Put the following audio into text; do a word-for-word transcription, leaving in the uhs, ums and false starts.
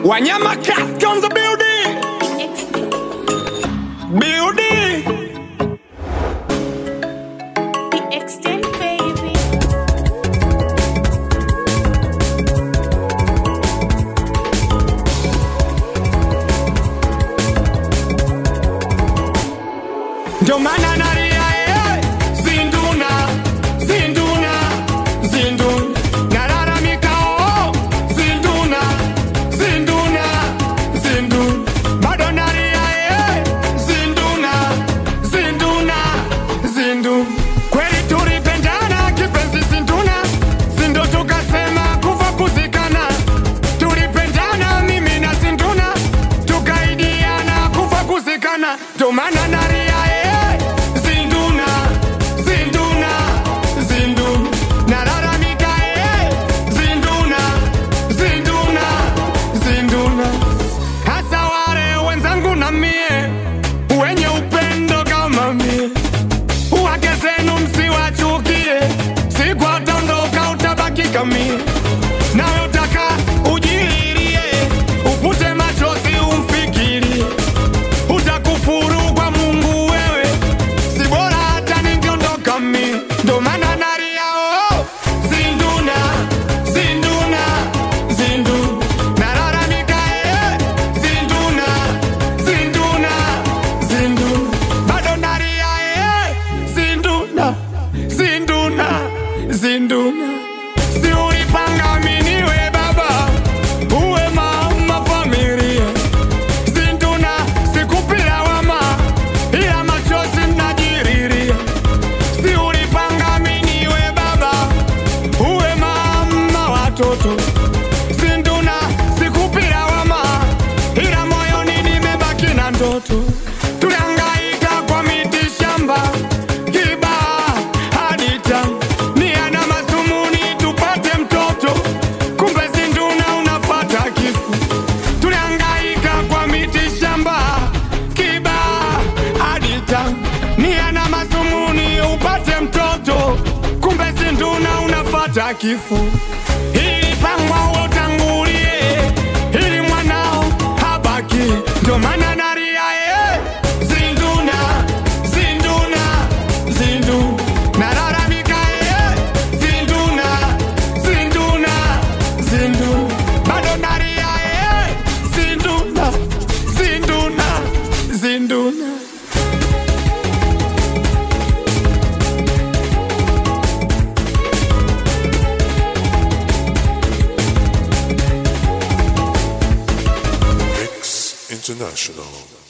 Wanyama Cast on the building. Building. The extent, baby. Ndio maana nalia eh, zinduna, zinduna, zinduna. Nalalamika oh, zinduna, zinduna, zinduna. Bado nalia eh, zinduna, zinduna, zinduna. Kweli tulipendana kipenzi zinduna, zindo tukasema kufa kuzikana. Tulipendana mimi na zinduna, tukaidiana kufa kuzikana. Ndio maana nalia kami. Na utaka ujihirie, upute machozi umfikiri. Utakufuru kwa Mungu wewe, si bora hata ningeondoka mimi. Ndo maana nalia oh, zinduna, zinduna, zindu. Nalalamika eh, zinduna, zinduna, zindu. Bado nalia eh, zinduna, zinduna, zinduna. Si ulipanga miniwe baba, uwe mama familia. Zinduna sikupila wama, ila machozi najiriria. Si ulipanga miniwe baba, uwe mama watoto. Zinduna sikupila wama, ila moyoni nimebaki na ndoto. Tulihangaika kwa miti shamba, Kibaha hadi Tanga. Nia na masumuni upate mtoto, kumbe zinduna unafata kifo. Hili pangwa utangulie, hili mwanao habaki. Ndio maana nalia eh, zinduna, zinduna, zindu. Nalalamika eh, zinduna, zinduna, zindu. Bado nalia eh, zinduna, zinduna, zinduna. International.